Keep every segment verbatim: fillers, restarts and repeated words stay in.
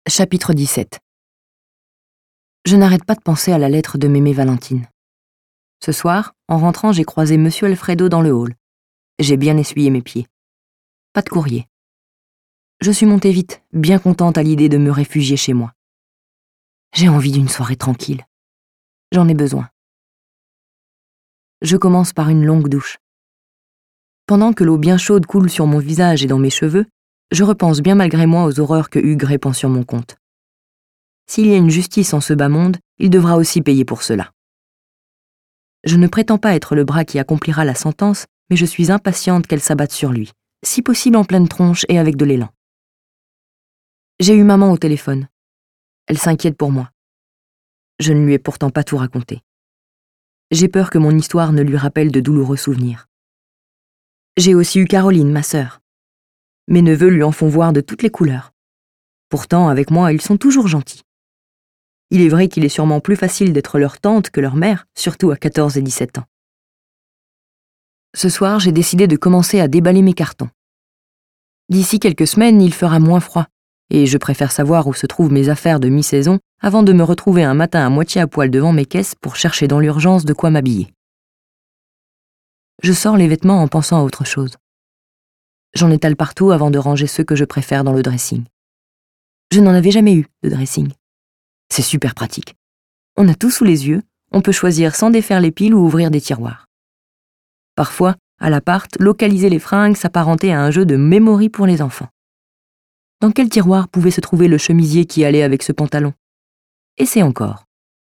Chapitre dix-sept. Je n'arrête pas de penser à la lettre de Mémé Valentine. Ce soir, en rentrant, j'ai croisé Monsieur Alfredo dans le hall. J'ai bien essuyé mes pieds. Pas de courrier. Je suis montée vite, bien contente à l'idée de me réfugier chez moi. J'ai envie d'une soirée tranquille. J'en ai besoin. Je commence par une longue douche. Pendant que l'eau bien chaude coule sur mon visage et dans mes cheveux, je repense bien malgré moi aux horreurs que Hugues répand sur mon compte. S'il y a une justice en ce bas monde, il devra aussi payer pour cela. Je ne prétends pas être le bras qui accomplira la sentence, mais je suis impatiente qu'elle s'abatte sur lui, si possible en pleine tronche et avec de l'élan. J'ai eu maman au téléphone. Elle s'inquiète pour moi. Je ne lui ai pourtant pas tout raconté. J'ai peur que mon histoire ne lui rappelle de douloureux souvenirs. J'ai aussi eu Caroline, ma sœur. Mes neveux lui en font voir de toutes les couleurs. Pourtant, avec moi, ils sont toujours gentils. Il est vrai qu'il est sûrement plus facile d'être leur tante que leur mère, surtout à quatorze et dix-sept ans. Ce soir, j'ai décidé de commencer à déballer mes cartons. D'ici quelques semaines, il fera moins froid, et je préfère savoir où se trouvent mes affaires de mi-saison avant de me retrouver un matin à moitié à poil devant mes caisses pour chercher dans l'urgence de quoi m'habiller. Je sors les vêtements en pensant à autre chose. J'en étale partout avant de ranger ceux que je préfère dans le dressing. Je n'en avais jamais eu, de dressing. C'est super pratique. On a tout sous les yeux, on peut choisir sans défaire les piles ou ouvrir des tiroirs. Parfois, à l'appart, localiser les fringues s'apparentait à un jeu de memory pour les enfants. Dans quel tiroir pouvait se trouver le chemisier qui allait avec ce pantalon? Et c'est encore.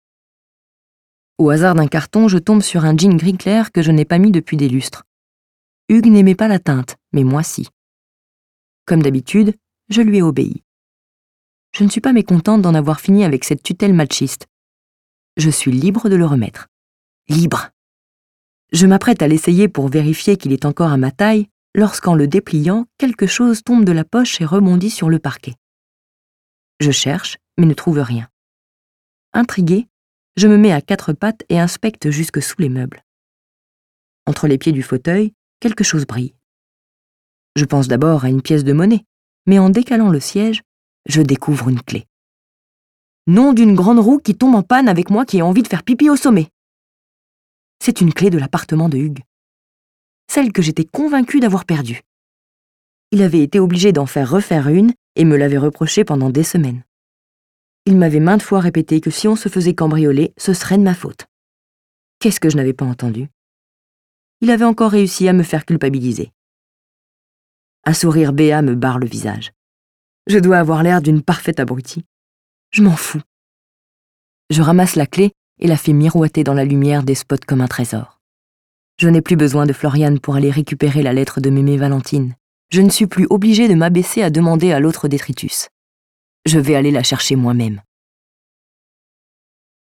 Au hasard d'un carton, je tombe sur un jean gris clair que je n'ai pas mis depuis des lustres. Hugues n'aimait pas la teinte, mais moi si. Comme d'habitude, je lui ai obéi. Je ne suis pas mécontente d'en avoir fini avec cette tutelle machiste. Je suis libre de le remettre. Libre. Je m'apprête à l'essayer pour vérifier qu'il est encore à ma taille, lorsqu'en le dépliant, quelque chose tombe de la poche et rebondit sur le parquet. Je cherche, mais ne trouve rien. Intriguée, je me mets à quatre pattes et inspecte jusque sous les meubles. Entre les pieds du fauteuil, quelque chose brille. Je pense d'abord à une pièce de monnaie, mais en décalant le siège, je découvre une clé. Nom d'une grande roue qui tombe en panne avec moi qui ai envie de faire pipi au sommet. C'est une clé de l'appartement de Hugues. Celle que j'étais convaincue d'avoir perdue. Il avait été obligé d'en faire refaire une et me l'avait reproché pendant des semaines. Il m'avait maintes fois répété que si on se faisait cambrioler, ce serait de ma faute. Qu'est-ce que je n'avais pas entendu? Il avait encore réussi à me faire culpabiliser. Un sourire béat me barre le visage. Je dois avoir l'air d'une parfaite abrutie. Je m'en fous. Je ramasse la clé et la fais miroiter dans la lumière des spots comme un trésor. Je n'ai plus besoin de Floriane pour aller récupérer la lettre de Mémé Valentine. Je ne suis plus obligée de m'abaisser à demander à l'autre détritus. Je vais aller la chercher moi-même.